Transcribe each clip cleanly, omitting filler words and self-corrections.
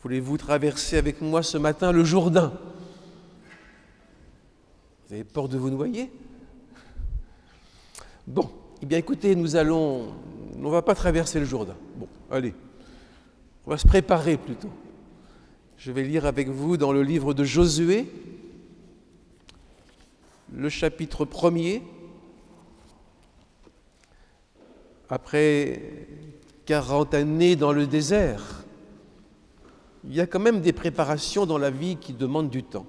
Voulez-vous traverser avec moi ce matin le Jourdain? Vous avez peur de vous noyer? Bon, eh bien écoutez, on ne va pas traverser le Jourdain. Bon, allez, on va se préparer plutôt. Je vais lire avec vous dans le livre de Josué, le chapitre 1er. Après 40 années dans le désert, il y a quand même des préparations dans la vie qui demandent du temps.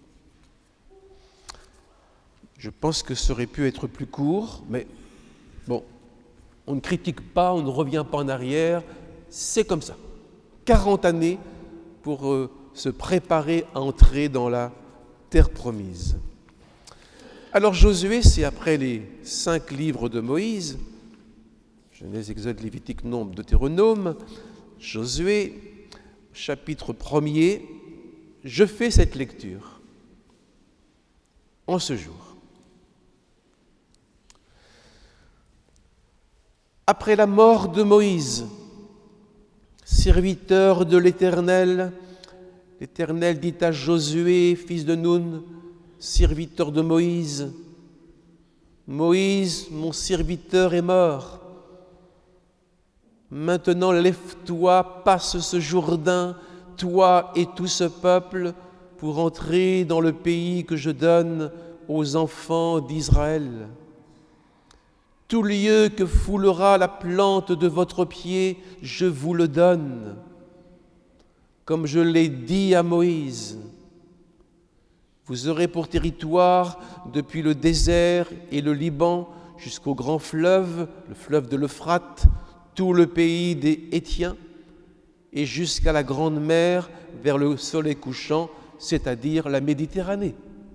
Je pense que ça aurait pu être plus court, mais bon, on ne critique pas, on ne revient pas en arrière, c'est comme ça. 40 années pour se préparer à entrer dans la terre promise. Alors Josué, c'est après les 5 livres de Moïse, Genèse, Exode, Lévitique, Nombre, Deutéronome, Josué, chapitre 1er, je fais cette lecture en ce jour. Après la mort de Moïse, serviteur de l'Éternel, l'Éternel dit à Josué, fils de Nun, serviteur de Moïse, Moïse, mon serviteur, est mort. Maintenant, lève-toi, passe ce Jourdain, toi et tout ce peuple, pour entrer dans le pays que je donne aux enfants d'Israël. Tout lieu que foulera la plante de votre pied, je vous le donne, comme je l'ai dit à Moïse. Vous aurez pour territoire, depuis le désert et le Liban jusqu'au grand fleuve, le fleuve de l'Euphrate, tout le pays des Hétiens, et jusqu'à la grande mer vers le soleil couchant, c'est-à-dire la Méditerranée.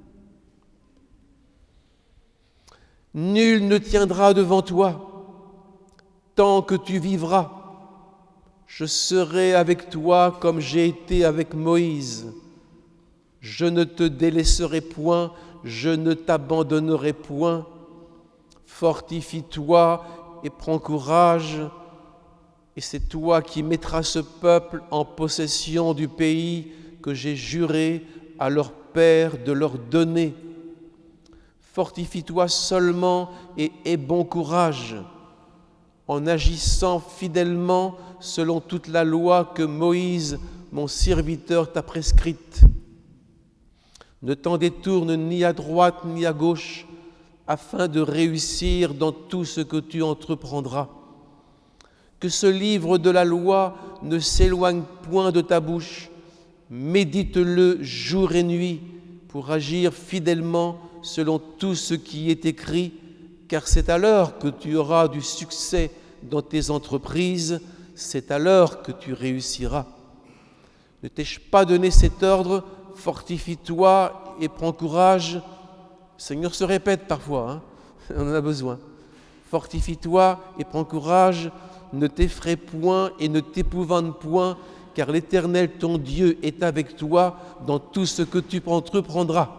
Nul ne tiendra devant toi tant que tu vivras. Je serai avec toi comme j'ai été avec Moïse. Je ne te délaisserai point, je ne t'abandonnerai point. Fortifie-toi et prends courage, et c'est toi qui mettras ce peuple en possession du pays que j'ai juré à leurs pères de leur donner. Fortifie-toi seulement et aie bon courage, en agissant fidèlement selon toute la loi que Moïse, mon serviteur, t'a prescrite. Ne t'en détourne ni à droite ni à gauche, afin de réussir dans tout ce que tu entreprendras. Que ce livre de la loi ne s'éloigne point de ta bouche, médite-le jour et nuit pour agir fidèlement selon tout ce qui est écrit, car c'est alors que tu auras du succès dans tes entreprises, c'est alors que tu réussiras. Ne t'ai-je pas donné cet ordre? Fortifie-toi et prends courage. Le Seigneur se répète parfois, on en a besoin. Fortifie-toi et prends courage, ne t'effraie point et ne t'épouvante point, car l'Éternel ton Dieu est avec toi dans tout ce que tu entreprendras.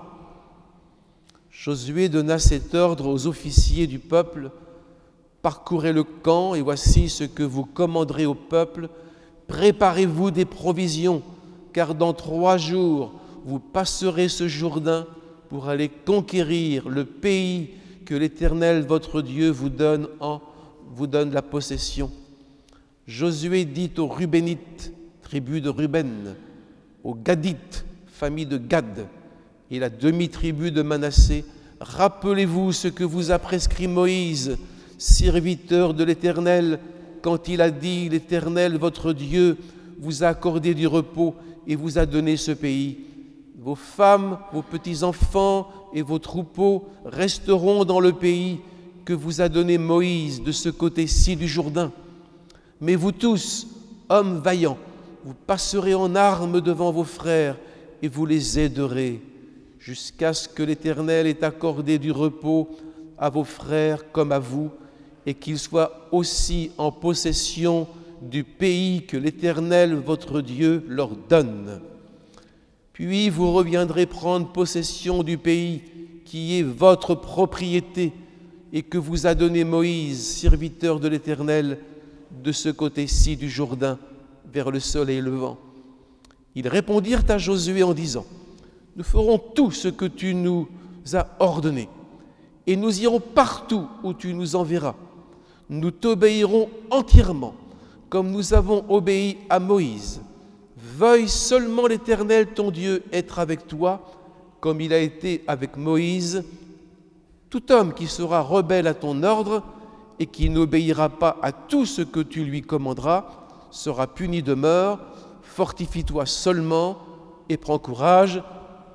Josué donna cet ordre aux officiers du peuple. Parcourez le camp, et voici ce que vous commanderez au peuple. Préparez-vous des provisions, car dans 3 jours, vous passerez ce Jourdain pour aller conquérir le pays que l'Éternel, votre Dieu, vous donne la possession. Josué dit aux Rubénites, tribu de Ruben, aux Gadites, famille de Gad, et la demi-tribu de Manassé, rappelez-vous ce que vous a prescrit Moïse, serviteur de l'Éternel, quand il a dit, l'Éternel, votre Dieu, vous a accordé du repos et vous a donné ce pays. Vos femmes, vos petits-enfants et vos troupeaux resteront dans le pays que vous a donné Moïse de ce côté-ci du Jourdain. Mais vous tous, hommes vaillants, vous passerez en armes devant vos frères et vous les aiderez, jusqu'à ce que l'Éternel ait accordé du repos à vos frères comme à vous, et qu'ils soient aussi en possession du pays que l'Éternel, votre Dieu, leur donne. Puis vous reviendrez prendre possession du pays qui est votre propriété et que vous a donné Moïse, serviteur de l'Éternel, de ce côté-ci du Jourdain, vers le soleil levant. Ils répondirent à Josué en disant : « Nous ferons tout ce que tu nous as ordonné, et nous irons partout où tu nous enverras. Nous t'obéirons entièrement, comme nous avons obéi à Moïse. Veuille seulement l'Éternel, ton Dieu, être avec toi, comme il a été avec Moïse. Tout homme qui sera rebelle à ton ordre et qui n'obéira pas à tout ce que tu lui commanderas sera puni de mort. Fortifie-toi seulement et prends courage. Amen. »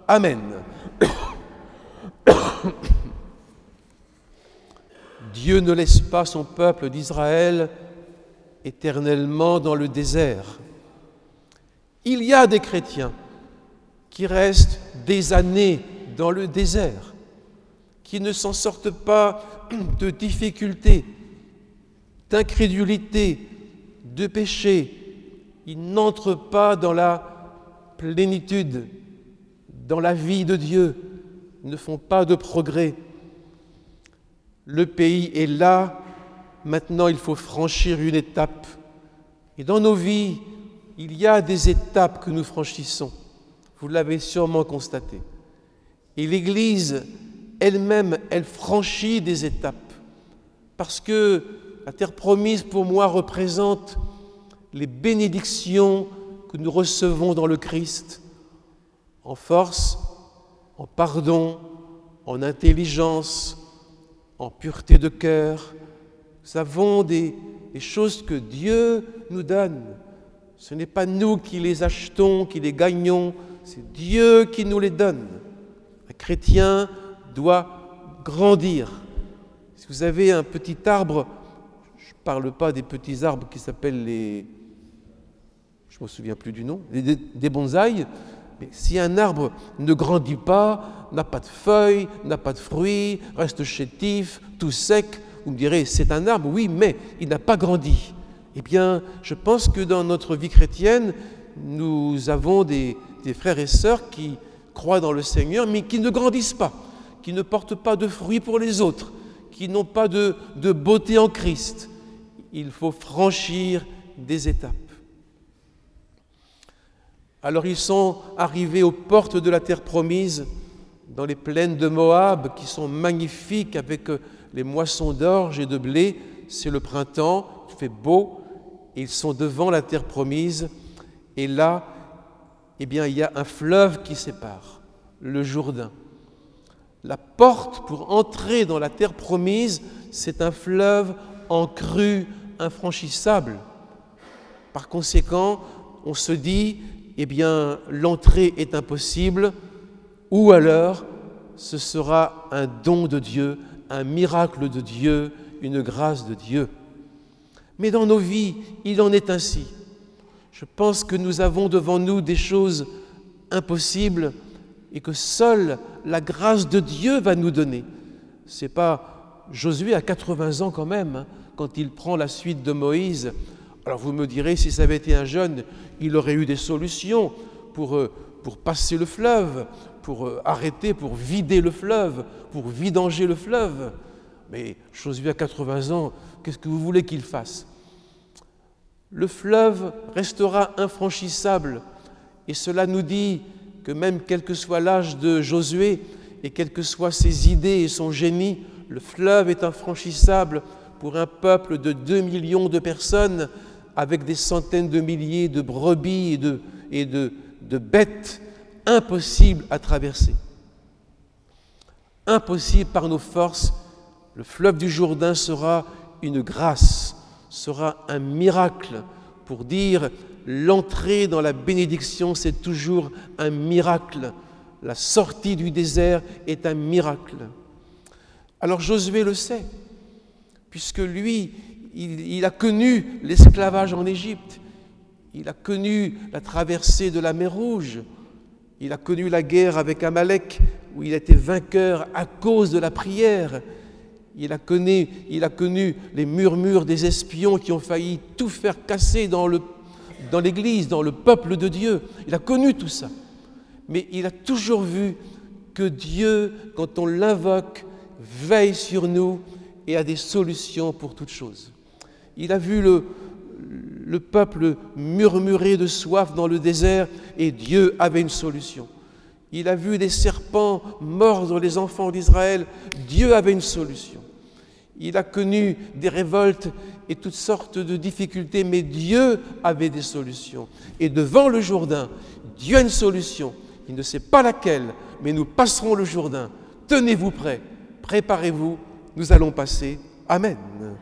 Dieu ne laisse pas son peuple d'Israël éternellement dans le désert. Il y a des chrétiens qui restent des années dans le désert, qui ne s'en sortent pas de difficultés, d'incrédulité, de péché. Ils n'entrent pas dans la plénitude, dans la vie de Dieu, ils ne font pas de progrès. Le pays est là, maintenant il faut franchir une étape. Et dans nos vies, il y a des étapes que nous franchissons. Vous l'avez sûrement constaté. Et l'Église elle-même, elle franchit des étapes. Parce que la terre promise, pour moi, représente les bénédictions que nous recevons dans le Christ, en force, en pardon, en intelligence, en pureté de cœur. Nous avons des choses que Dieu nous donne. Ce n'est pas nous qui les achetons, qui les gagnons, c'est Dieu qui nous les donne. Un chrétien doit grandir. Si vous avez un petit arbre, je ne parle pas des petits arbres qui s'appellent je ne me souviens plus du nom, des bonsaïs, mais si un arbre ne grandit pas, n'a pas de feuilles, n'a pas de fruits, reste chétif, tout sec, vous me direz, c'est un arbre, oui, mais il n'a pas grandi. Eh bien, je pense que dans notre vie chrétienne, nous avons des frères et sœurs qui croient dans le Seigneur, mais qui ne grandissent pas, qui ne portent pas de fruits pour les autres, qui n'ont pas de beauté en Christ. Il faut franchir des étapes. Alors ils sont arrivés aux portes de la terre promise, dans les plaines de Moab, qui sont magnifiques avec les moissons d'orge et de blé. C'est le printemps, il fait beau, et ils sont devant la terre promise. Et là, eh bien, il y a un fleuve qui sépare, le Jourdain. La porte pour entrer dans la terre promise, c'est un fleuve en crue infranchissable. Par conséquent, on se dit, eh bien, l'entrée est impossible, ou alors ce sera un don de Dieu, un miracle de Dieu, une grâce de Dieu. Mais dans nos vies, il en est ainsi. Je pense que nous avons devant nous des choses impossibles et que seule la grâce de Dieu va nous donner. C'est pas Josué a 80 ans quand même, quand il prend la suite de Moïse. Alors vous me direz, si ça avait été un jeune, il aurait eu des solutions pour passer le fleuve, pour arrêter, pour vider le fleuve, pour vidanger le fleuve. Mais Josué a 80 ans, qu'est-ce que vous voulez qu'il fasse ? Le fleuve restera infranchissable, et cela nous dit que même quel que soit l'âge de Josué et quelles que soient ses idées et son génie, le fleuve est infranchissable pour un peuple de 2 millions de personnes avec des centaines de milliers de brebis et de bêtes, impossible à traverser. Impossible par nos forces. Le fleuve du Jourdain sera une grâce, sera un miracle pour dire l'entrée dans la bénédiction, c'est toujours un miracle. La sortie du désert est un miracle. Alors Josué le sait, puisque lui, il a connu l'esclavage en Égypte, il a connu la traversée de la mer Rouge, il a connu la guerre avec Amalek, où il a été vainqueur à cause de la prière. Il a connu les murmures des espions qui ont failli tout faire casser dans l'Église, dans le peuple de Dieu. Il a connu tout ça. Mais il a toujours vu que Dieu, quand on l'invoque, veille sur nous et a des solutions pour toutes choses. Il a vu Le peuple murmurait de soif dans le désert et Dieu avait une solution. Il a vu des serpents mordre les enfants d'Israël, Dieu avait une solution. Il a connu des révoltes et toutes sortes de difficultés, mais Dieu avait des solutions. Et devant le Jourdain, Dieu a une solution. Il ne sait pas laquelle, mais nous passerons le Jourdain. Tenez-vous prêts, préparez-vous, nous allons passer. Amen.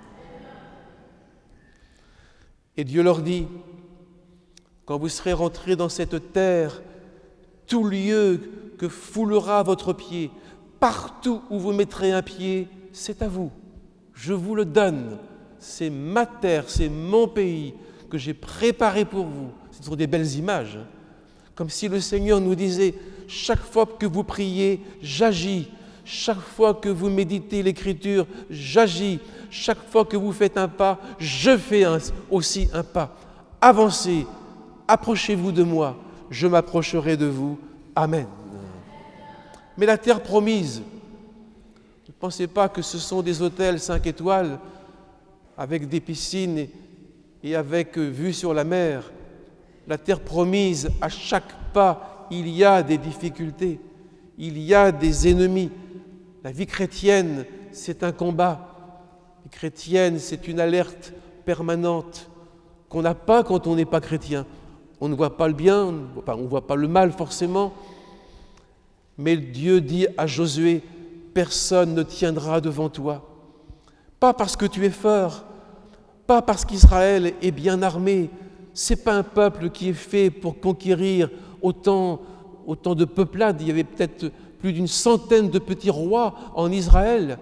Et Dieu leur dit, quand vous serez rentrés dans cette terre, tout lieu que foulera votre pied, partout où vous mettrez un pied, c'est à vous. Je vous le donne. C'est ma terre, c'est mon pays que j'ai préparé pour vous. Ce sont des belles images. Comme si le Seigneur nous disait, chaque fois que vous priez, j'agis. Chaque fois que vous méditez l'Écriture, j'agis. Chaque fois que vous faites un pas, je fais aussi un pas. Avancez, approchez-vous de moi, je m'approcherai de vous. Amen. Mais la terre promise, ne pensez pas que ce sont des hôtels 5 étoiles avec des piscines et avec vue sur la mer. La terre promise, à chaque pas, il y a des difficultés, il y a des ennemis. La vie chrétienne, c'est un combat. La vie chrétienne, c'est une alerte permanente qu'on n'a pas quand on n'est pas chrétien. On ne voit pas le bien, on ne voit pas le mal forcément. Mais Dieu dit à Josué, personne ne tiendra devant toi. Pas parce que tu es fort, pas parce qu'Israël est bien armé. Ce n'est pas un peuple qui est fait pour conquérir autant de peuplades. Il y avait peut-être plus d'une centaine de petits rois en Israël.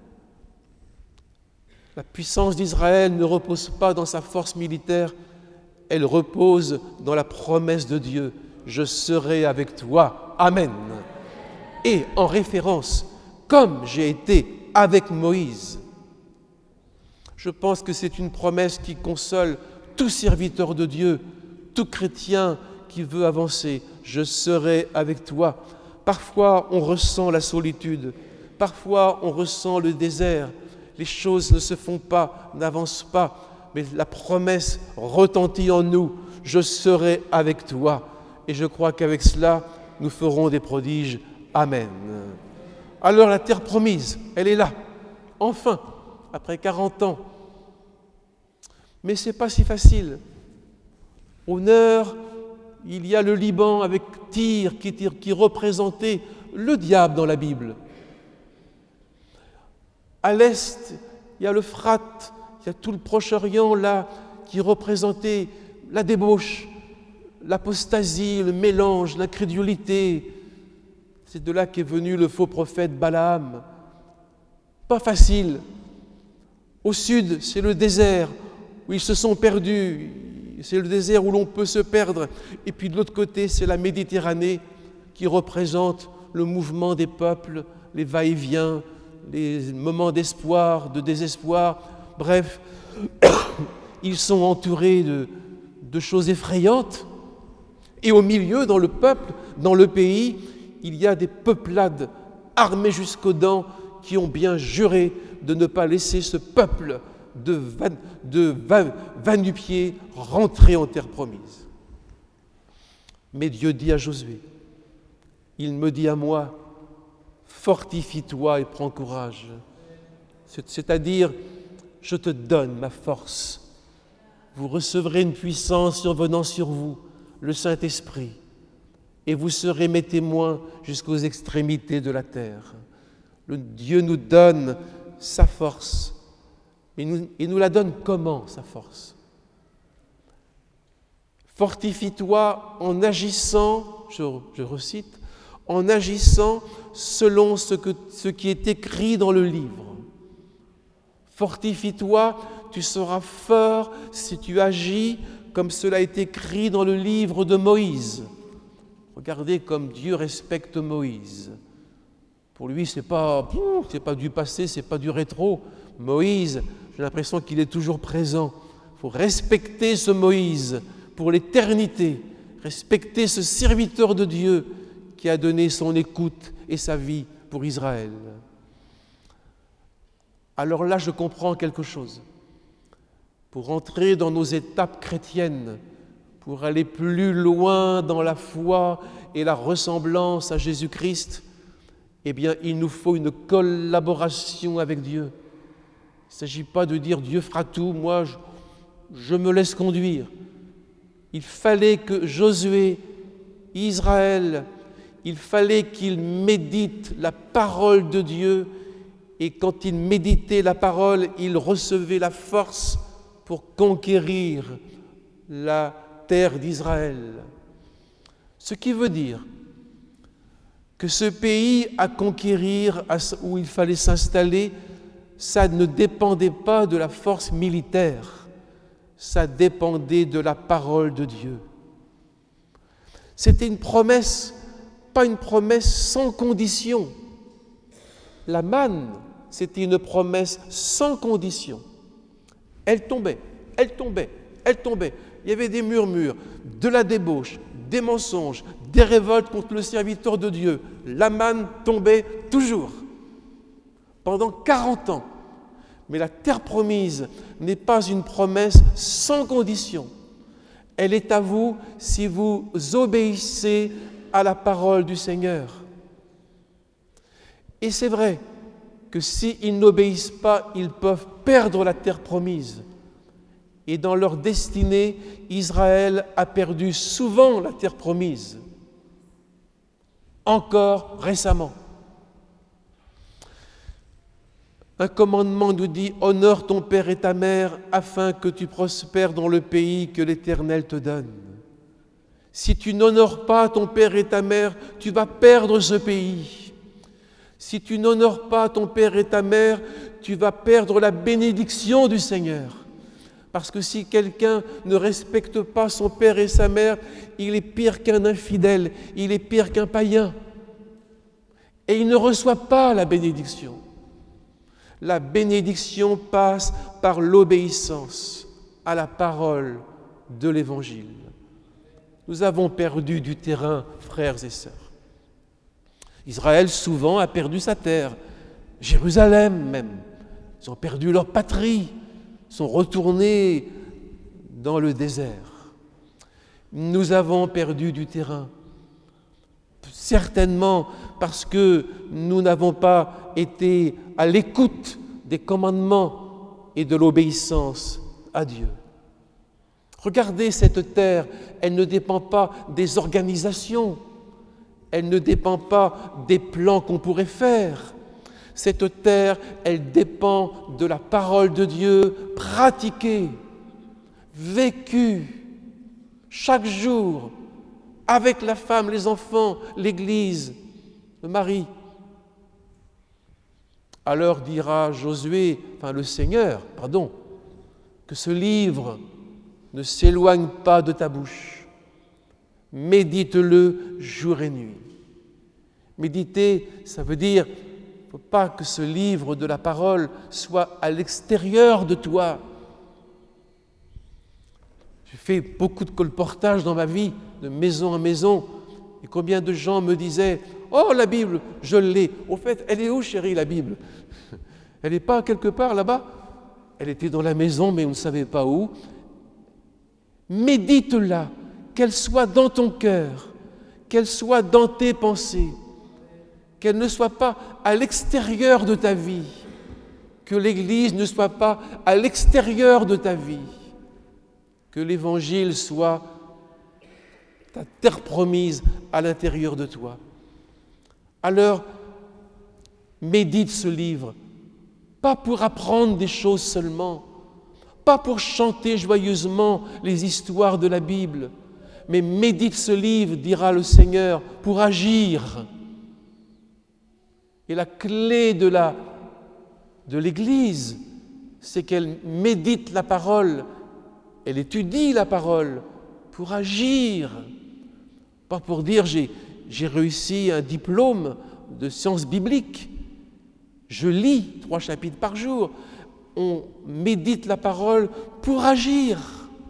La puissance d'Israël ne repose pas dans sa force militaire, elle repose dans la promesse de Dieu. Je serai avec toi. Amen. Et en référence, comme j'ai été avec Moïse. Je pense que c'est une promesse qui console tout serviteur de Dieu, tout chrétien qui veut avancer. Je serai avec toi. Parfois, on ressent la solitude. Parfois, on ressent le désert. Les choses ne se font pas, n'avancent pas. Mais la promesse retentit en nous. Je serai avec toi. Et je crois qu'avec cela, nous ferons des prodiges. Amen. Alors la terre promise, elle est là. Enfin, après 40 ans. Mais ce n'est pas si facile. Au nord, il y a le Liban avec Tyr qui représentait le diable dans la Bible. À l'est, il y a l'Euphrate, il y a tout le Proche-Orient là qui représentait la débauche, l'apostasie, le mélange, l'incrédulité. C'est de là qu'est venu le faux prophète Balaam. Pas facile. Au sud, c'est le désert où ils se sont perdus. C'est le désert où l'on peut se perdre. Et puis de l'autre côté, c'est la Méditerranée qui représente le mouvement des peuples, les va-et-vient, les moments d'espoir, de désespoir. Bref, ils sont entourés de choses effrayantes. Et au milieu, dans le peuple, dans le pays, il y a des peuplades armées jusqu'aux dents qui ont bien juré de ne pas laisser ce peuple de va-nu-pieds rentrer en terre promise. Mais Dieu dit à Josué, il me dit à moi, fortifie-toi et prends courage. C'est-à-dire, je te donne ma force. Vous recevrez une puissance survenant sur vous, le Saint-Esprit, et vous serez mes témoins jusqu'aux extrémités de la terre. Dieu nous donne sa force. Et nous la donne comment, sa force? Fortifie-toi en agissant, je recite, en agissant selon ce qui est écrit dans le livre. Fortifie-toi, tu seras fort si tu agis comme cela est écrit dans le livre de Moïse. Regardez comme Dieu respecte Moïse. Pour lui, c'est pas du passé, c'est pas du rétro. Moïse, j'ai l'impression qu'il est toujours présent. Il faut respecter ce Moïse pour l'éternité, respecter ce serviteur de Dieu qui a donné son écoute et sa vie pour Israël. Alors là, je comprends quelque chose. pour entrer dans nos étapes chrétiennes, pour aller plus loin dans la foi et la ressemblance à Jésus-Christ, eh bien, il nous faut une collaboration avec Dieu. Il ne s'agit pas de dire « Dieu fera tout, moi je me laisse conduire ». Il fallait que Josué, Israël, il fallait qu'il médite la parole de Dieu, et quand il méditait la parole, il recevait la force pour conquérir la terre d'Israël. Ce qui veut dire que ce pays à conquérir, où il fallait s'installer, ça ne dépendait pas de la force militaire, ça dépendait de la parole de Dieu. C'était une promesse, pas une promesse sans condition. La manne, c'était une promesse sans condition. Elle tombait, elle tombait, elle tombait. Il y avait des murmures, de la débauche, des mensonges, des révoltes contre le serviteur de Dieu. La manne tombait toujours, pendant 40 ans. Mais la terre promise n'est pas une promesse sans condition. Elle est à vous si vous obéissez à la parole du Seigneur. Et c'est vrai que s'ils n'obéissent pas, ils peuvent perdre la terre promise. Et dans leur destinée, Israël a perdu souvent la terre promise, encore récemment. Un commandement nous dit « Honore ton père et ta mère afin que tu prospères dans le pays que l'Éternel te donne. » Si tu n'honores pas ton père et ta mère, tu vas perdre ce pays. Si tu n'honores pas ton père et ta mère, tu vas perdre la bénédiction du Seigneur. Parce que si quelqu'un ne respecte pas son père et sa mère, il est pire qu'un infidèle, il est pire qu'un païen. Et il ne reçoit pas la bénédiction. La bénédiction passe par l'obéissance à la parole de l'Évangile. Nous avons perdu du terrain, frères et sœurs. Israël, souvent, a perdu sa terre. Jérusalem, même. Ils ont perdu leur patrie, sont retournés dans le désert. Nous avons perdu du terrain. Certainement parce que nous n'avons pas été à l'écoute des commandements et de l'obéissance à Dieu. Regardez cette terre, elle ne dépend pas des organisations, elle ne dépend pas des plans qu'on pourrait faire. Cette terre, elle dépend de la parole de Dieu pratiquée, vécue chaque jour avec la femme, les enfants, l'Église, le mari. Alors dira Josué, le Seigneur, que ce livre ne s'éloigne pas de ta bouche. Médite-le jour et nuit. Méditer, ça veut dire, il ne faut pas que ce livre de la parole soit à l'extérieur de toi. J'ai fait beaucoup de colportages dans ma vie, de maison en maison, et combien de gens me disaient « Oh, la Bible, je l'ai !» Au fait, elle est où, chérie, la Bible? Elle n'est pas quelque part là-bas? Elle était dans la maison, mais on ne savait pas où. Médite-la, qu'elle soit dans ton cœur, qu'elle soit dans tes pensées, qu'elle ne soit pas à l'extérieur de ta vie, que l'Église ne soit pas à l'extérieur de ta vie, que l'Évangile soit ta terre promise à l'intérieur de toi. Alors, médite ce livre, pas pour apprendre des choses seulement, pas pour chanter joyeusement les histoires de la Bible, mais médite ce livre, dira le Seigneur, pour agir. Et la clé de l'Église, c'est qu'elle médite la parole, elle étudie la parole pour agir. Pas pour dire j'ai réussi un diplôme de sciences bibliques. Je lis 3 chapitres par jour. On médite la parole pour agir.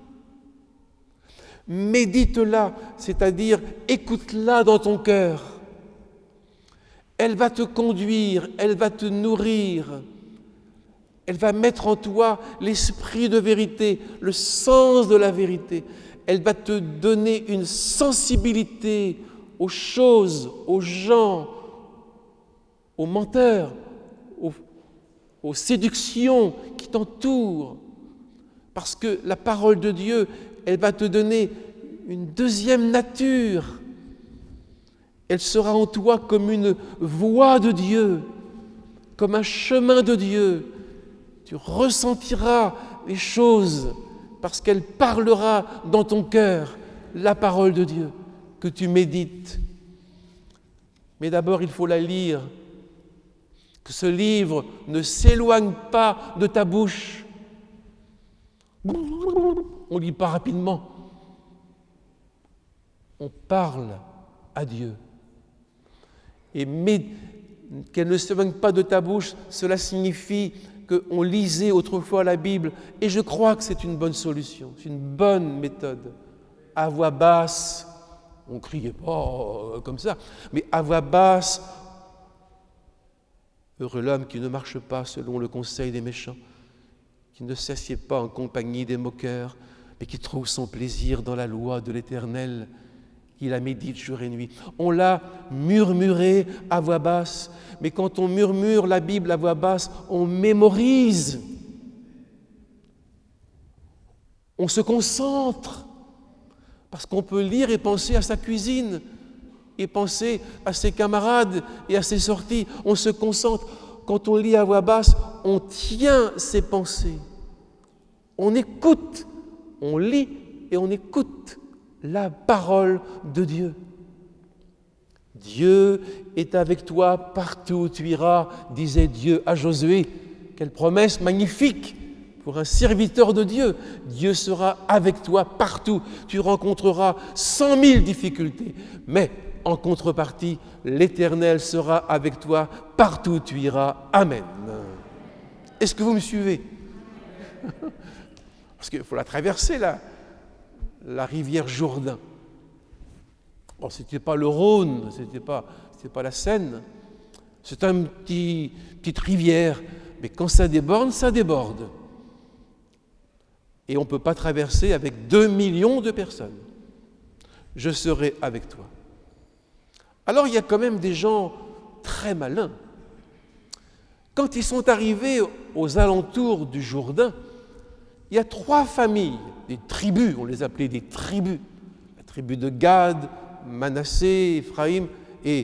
Médite-la, c'est-à-dire écoute-la dans ton cœur. Elle va te conduire, elle va te nourrir, Elle va mettre en toi l'esprit de vérité, le sens de la vérité. Elle va te donner une sensibilité aux choses, aux gens, aux menteurs, aux séductions qui t'entourent. Parce que la parole de Dieu, elle va te donner une deuxième nature. Elle sera en toi comme une voix de Dieu, comme un chemin de Dieu. Tu ressentiras les choses parce qu'elle parlera dans ton cœur, la parole de Dieu que tu médites. Mais d'abord, il faut la lire. Que ce livre ne s'éloigne pas de ta bouche. On ne lit pas rapidement. On parle à Dieu. Et qu'elle ne s'éloigne pas de ta bouche, cela signifie qu'on lisait autrefois la Bible. Et je crois que c'est une bonne solution, c'est une bonne méthode. À voix basse, on ne criait pas comme ça, mais à voix basse, heureux l'homme qui ne marche pas selon le conseil des méchants, qui ne s'assied pas en compagnie des moqueurs, mais qui trouve son plaisir dans la loi de l'Éternel, qui la médite jour et nuit. On l'a murmuré à voix basse, mais quand on murmure la Bible à voix basse, on mémorise, on se concentre, parce qu'on peut lire et penser à sa cuisine, et penser à ses camarades et à ses sorties. On se concentre. Quand on lit à voix basse, on tient ses pensées. On écoute, on lit et on écoute la parole de Dieu. Dieu est avec toi partout où tu iras, disait Dieu à Josué. Quelle promesse magnifique pour un serviteur de Dieu. Dieu sera avec toi partout. Tu rencontreras 100 000 difficultés, mais en contrepartie, l'Éternel sera avec toi partout où tu iras. Amen. Est-ce que vous me suivez? Parce qu'il faut la traverser, la rivière Jourdain. Bon, ce n'était pas le Rhône, ce n'était pas la Seine. C'est une petite rivière, mais quand ça déborde, ça déborde. Et on ne peut pas traverser avec 2 millions de personnes. Je serai avec toi. Alors il y a quand même des gens très malins. Quand ils sont arrivés aux alentours du Jourdain, il y a 3 familles, des tribus, on les appelait des tribus. La tribu de Gad, Manassé, Éphraïm et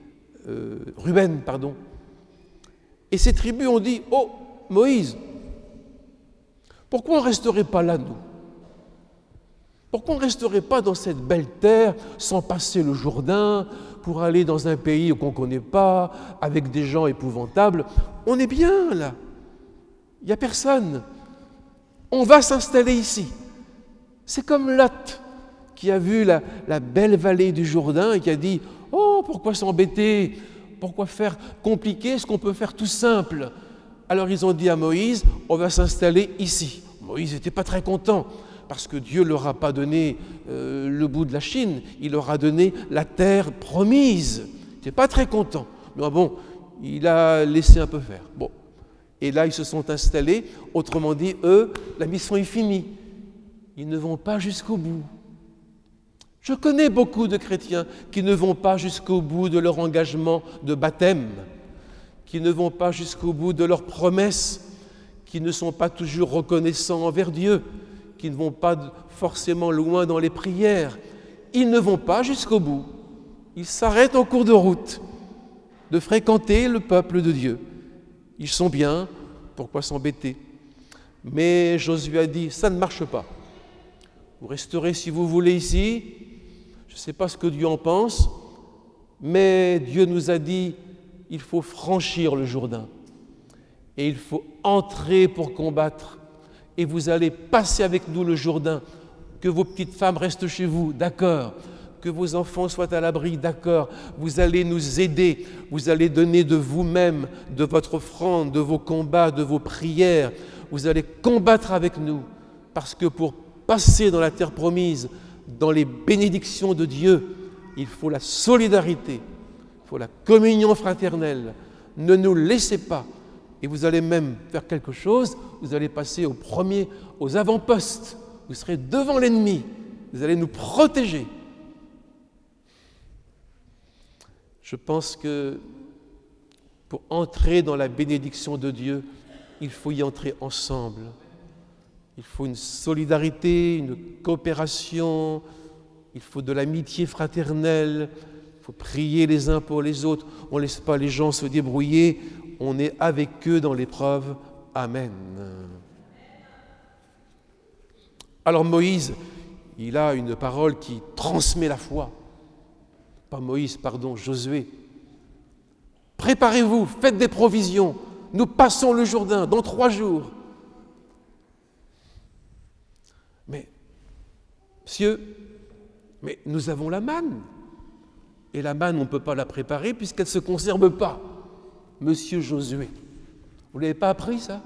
Ruben, pardon. Et ces tribus ont dit, oh Moïse, pourquoi on ne resterait pas là, nous? Pourquoi on ne resterait pas dans cette belle terre sans passer le Jourdain pour aller dans un pays qu'on ne connaît pas, avec des gens épouvantables? On est bien là. Il n'y a personne. On va s'installer ici. C'est comme Lot qui a vu la belle vallée du Jourdain et qui a dit « Oh, pourquoi s'embêter? Pourquoi faire compliqué ce qu'on peut faire tout simple ?» Alors ils ont dit à Moïse « On va s'installer ici. » Moïse n'était pas très content parce que Dieu ne leur a pas donné le bout de la Chine, il leur a donné la terre promise. Il n'était pas très content. Mais bon, il a laissé un peu faire. Bon. Et là, ils se sont installés. Autrement dit, eux, la mission est finie. Ils ne vont pas jusqu'au bout. Je connais beaucoup de chrétiens qui ne vont pas jusqu'au bout de leur engagement de baptême, qui ne vont pas jusqu'au bout de leurs promesses, qui ne sont pas toujours reconnaissants envers Dieu, qui ne vont pas forcément loin dans les prières. Ils ne vont pas jusqu'au bout. Ils s'arrêtent en cours de route de fréquenter le peuple de Dieu. Ils sont bien, pourquoi s'embêter? Mais Josué a dit, ça ne marche pas. Vous resterez si vous voulez ici. Je ne sais pas ce que Dieu en pense, mais Dieu nous a dit, il faut franchir le Jourdain. Et il faut entrer pour combattre. Et vous allez passer avec nous le Jourdain. Que vos petites femmes restent chez vous, d'accord. Que vos enfants soient à l'abri, d'accord. Vous allez nous aider. Vous allez donner de vous-même, de votre offrande, de vos combats, de vos prières. Vous allez combattre avec nous. Parce que pour passer dans la terre promise, dans les bénédictions de Dieu, il faut la solidarité, il faut la communion fraternelle. Ne nous laissez pas Et vous allez même faire quelque chose, vous allez passer aux avant-postes, vous serez devant l'ennemi, vous allez nous protéger. Je pense que pour entrer dans la bénédiction de Dieu, il faut y entrer ensemble. Il faut une solidarité, une coopération, il faut de l'amitié fraternelle, il faut prier les uns pour les autres. On ne laisse pas les gens se débrouiller, on est avec eux dans l'épreuve. Amen. Alors Moïse, il a une parole qui transmet la foi. Pas Moïse, pardon, Josué. Préparez-vous, faites des provisions. Nous passons le Jourdain dans 3 jours. Mais, monsieur, mais nous avons la manne. Et la manne, on ne peut pas la préparer puisqu'elle ne se conserve pas. Monsieur Josué, vous ne l'avez pas appris ça?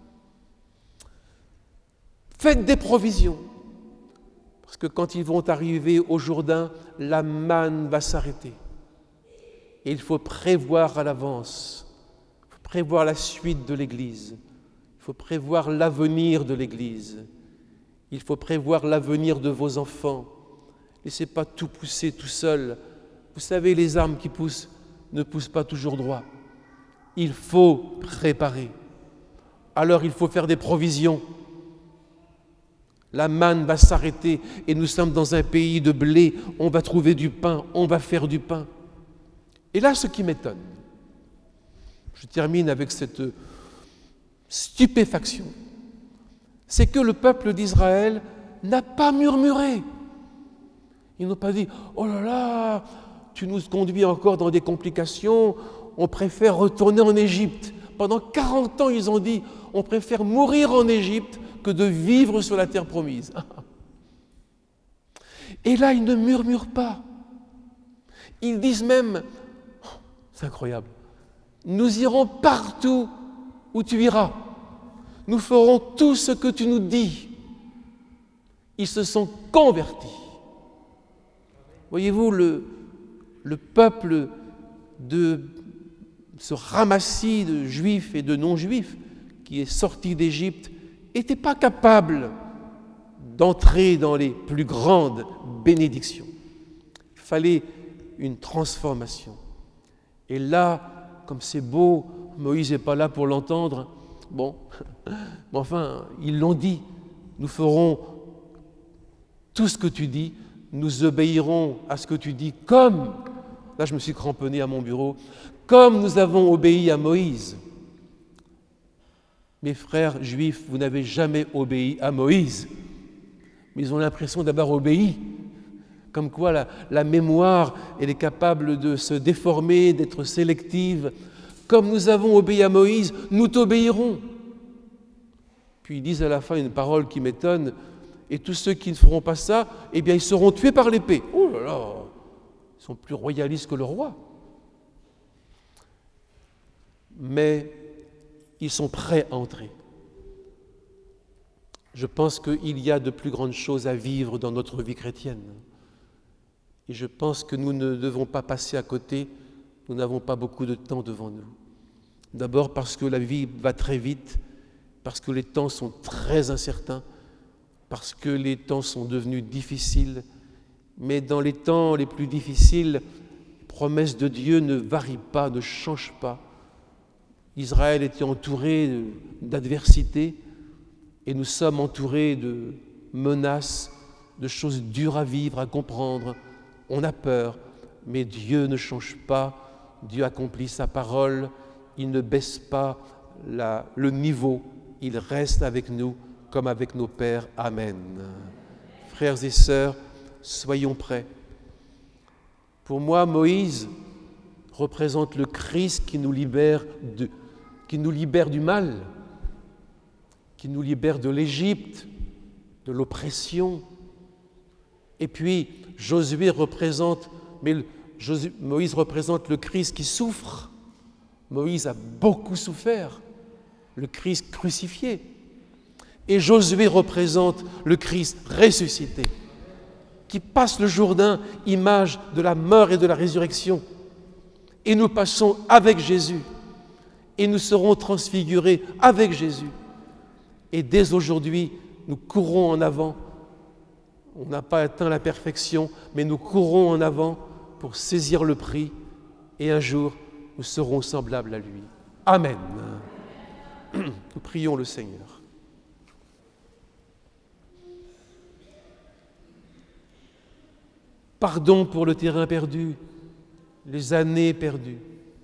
Faites des provisions. Parce que quand ils vont arriver au Jourdain, la manne va s'arrêter. Et il faut prévoir à l'avance. Il faut prévoir la suite de l'Église. Il faut prévoir l'avenir de l'Église. Il faut prévoir l'avenir de vos enfants. Laissez pas tout pousser tout seul. Vous savez, les arbres qui poussent ne poussent pas toujours droit. Il faut préparer. Alors il faut faire des provisions. La manne va s'arrêter et nous sommes dans un pays de blé. On va trouver du pain, on va faire du pain. Et là, ce qui m'étonne, je termine avec cette stupéfaction, c'est que le peuple d'Israël n'a pas murmuré. Ils n'ont pas dit « Oh là là, tu nous conduis encore dans des complications, on préfère retourner en Égypte. » Pendant 40 ans, ils ont dit « On préfère mourir en Égypte que de vivre sur la terre promise. » Et là, ils ne murmurent pas. Ils disent même, c'est incroyable, nous irons partout où tu iras. Nous ferons tout ce que tu nous dis. Ils se sont convertis. Voyez-vous, le peuple de ce ramassis de juifs et de non-juifs qui est sorti d'Égypte n'était pas capable d'entrer dans les plus grandes bénédictions. Il fallait une transformation. Et là, comme c'est beau, Moïse n'est pas là pour l'entendre. Bon, mais enfin, ils l'ont dit. Nous ferons tout ce que tu dis, nous obéirons à ce que tu dis comme, là je me suis cramponné à mon bureau, comme nous avons obéi à Moïse. Mes frères juifs, vous n'avez jamais obéi à Moïse, mais ils ont l'impression d'avoir obéi. Comme quoi la mémoire, elle est capable de se déformer, d'être sélective. Comme nous avons obéi à Moïse, nous t'obéirons. Puis ils disent à la fin une parole qui m'étonne, et tous ceux qui ne feront pas ça, eh bien ils seront tués par l'épée. Oh là là, ils sont plus royalistes que le roi. Mais ils sont prêts à entrer. Je pense qu'il y a de plus grandes choses à vivre dans notre vie chrétienne. Et je pense que nous ne devons pas passer à côté, nous n'avons pas beaucoup de temps devant nous. D'abord parce que la vie va très vite, parce que les temps sont très incertains, parce que les temps sont devenus difficiles. Mais dans les temps les plus difficiles, les promesses de Dieu ne varient pas, ne changent pas. Israël était entouré d'adversités et nous sommes entourés de menaces, de choses dures à vivre, à comprendre. On a peur, mais Dieu ne change pas. Dieu accomplit sa parole. Il ne baisse pas le niveau. Il reste avec nous comme avec nos pères. Amen. Frères et sœurs, soyons prêts. Pour moi, Moïse représente le Christ qui nous libère du mal, qui nous libère de l'Égypte, de l'oppression. Et puis, Moïse représente le Christ qui souffre. Moïse a beaucoup souffert, le Christ crucifié. Et Josué représente le Christ ressuscité, qui passe le Jourdain, image de la mort et de la résurrection. Et nous passons avec Jésus. et nous serons transfigurés avec Jésus. Et dès aujourd'hui, nous courons en avant. On n'a pas atteint la perfection, mais nous courons en avant pour saisir le prix et un jour, nous serons semblables à lui. Amen. Nous prions le Seigneur. Pardon pour le terrain perdu, les années perdues.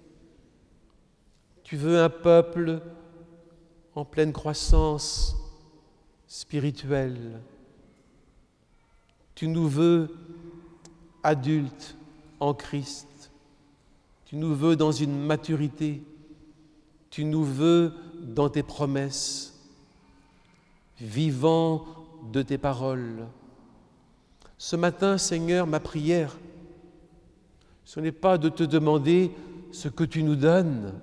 Tu veux un peuple en pleine croissance spirituelle. Tu nous veux adultes en Christ. Tu nous veux dans une maturité. Tu nous veux dans tes promesses, vivant de tes paroles. Ce matin, Seigneur, ma prière, ce n'est pas de te demander ce que tu nous donnes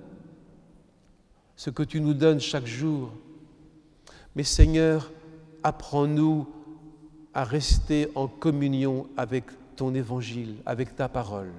chaque jour, mais Seigneur, apprends-nous à rester en communion avec ton évangile, avec ta parole,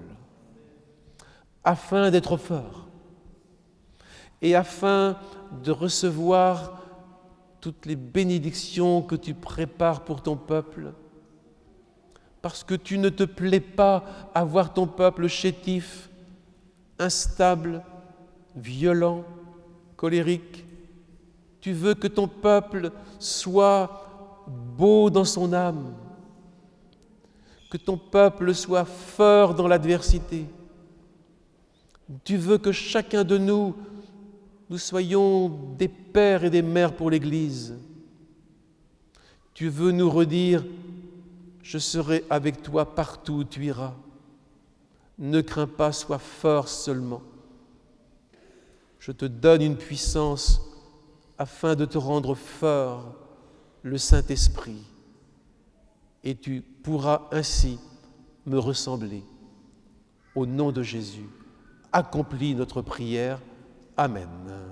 afin d'être forts et afin de recevoir toutes les bénédictions que tu prépares pour ton peuple, parce que tu ne te plais pas à voir ton peuple chétif, instable, violent, colérique. Tu veux que ton peuple soit beau dans son âme, que ton peuple soit fort dans l'adversité. Tu veux que chacun de nous soyons des pères et des mères pour l'Église. Tu veux nous redire « Je serai avec toi partout où tu iras. Ne crains pas, sois fort seulement. Je te donne une puissance afin de te rendre fort, le Saint-Esprit, et tu pourras ainsi me ressembler. Au nom de Jésus, accomplis notre prière. Amen.